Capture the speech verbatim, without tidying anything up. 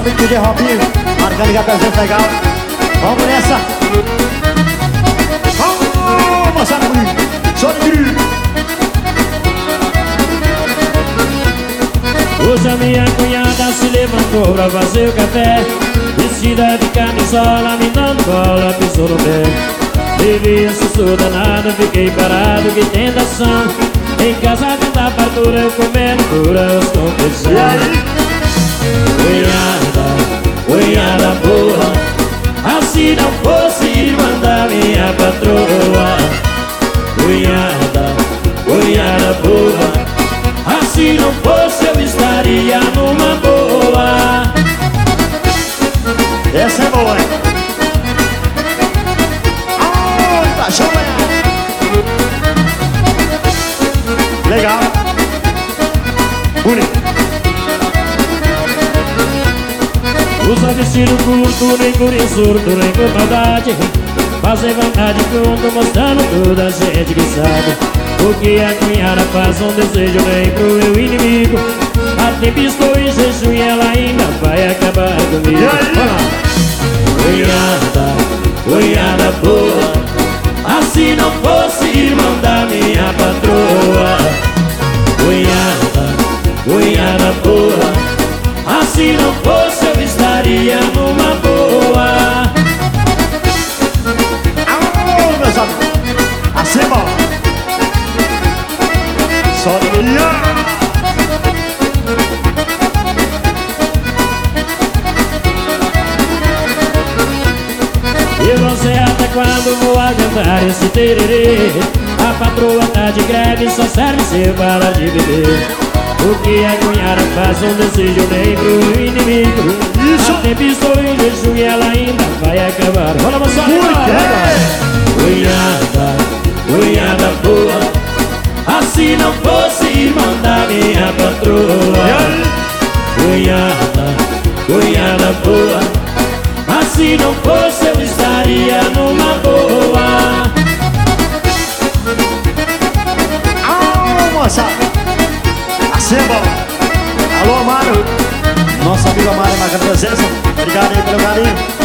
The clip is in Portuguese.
amigo D J Robinho, marcando que apresenta legal. Vamos nessa. Vamos, moçada bonita. Só de grito. Hoje a minha cunhada se levantou pra fazer o café, vestida de camisola, me dando bola, pisou no pé. Bebi esse susto danado, fiquei parado, que tentação. Em casa tanta fartura, eu comendo dura, eu estou pensando. Cunhada, cunhada boa, assim não fosse irmã da minha patroa. Cunhada, cunhada boa, assim não fosse eu estaria numa boa. Essa é boa, hein? Ai, tá jovem. Legal. Bonito. Usa vestido curto, nem por insurto, nem por maldade. Fazem vontade junto, mostrando toda a gente que sabe o que a cunhada faz, um desejo bem pro meu inimigo. Até piscou em jejum e ela ainda vai acabar comigo. Cunhada, cunhada boa, assim não fosse irmã da minha patroa. Cunhada, cunhada boa, assim não fosse eu estaria numa boa. Alô, meus amigos. Assim é bom. Só de brilhar. Eu não sei até quando vou aguentar esse tererê. A patroa tá de greve, só serve se eu parar de beber. O que a cunhada faz, um desejo nem pro inimigo. Isso. Até pisou em jejum e ela ainda vai acabar. Rola, moçada! Cunhada, cunhada boa, assim não fosse irmã da minha patroa. Cunhada, cunhada boa, assim não fosse eu estaria numa boa. Alô, moçada. Assim é bom. Alô, Amaro. Nosso amigo Amaro marca a presença. Obrigado aí pelo carinho.